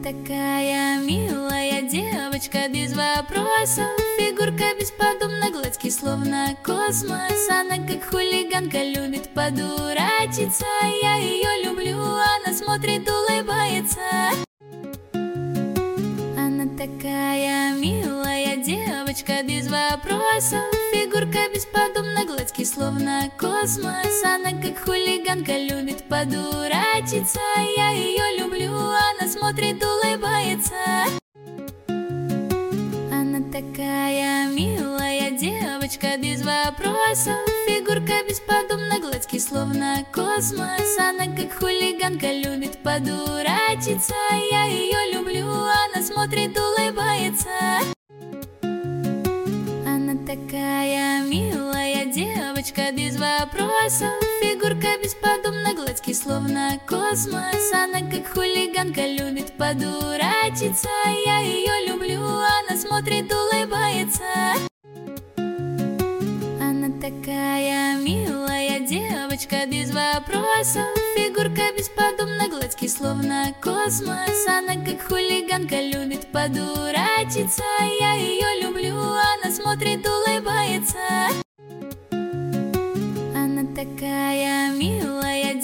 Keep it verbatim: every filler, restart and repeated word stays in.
такая милая девочка без вопросов, фигурка бесподобна, гладкий словно космос. Она как хулиганка любит подурачиться, я ее люблю, она смотрит, улыбается. Она такая милая девочка без вопросов, фигурка бесподобна, гладкий словно космос. Она как хулиганка любит подурачиться, я ее люблю, она смотрит, улыбается. Она такая милая девочка без вопросов, фигурка бесподобна, гладкий словно космос. Она как хулиганка любит подурачиться, я ее люблю, она смотрит, улыбается. Она такая милая девочка без вопросов, фигурка бесподобна, гладкий словно космос. Она как хулиганка любит подурачиться, я ее люблю, она смотрит, улыбается. Она такая милая девочка без вопросов, фигурка бесподобна, гладкий словно космос. Она как хулиганка любит подурачиться, я ее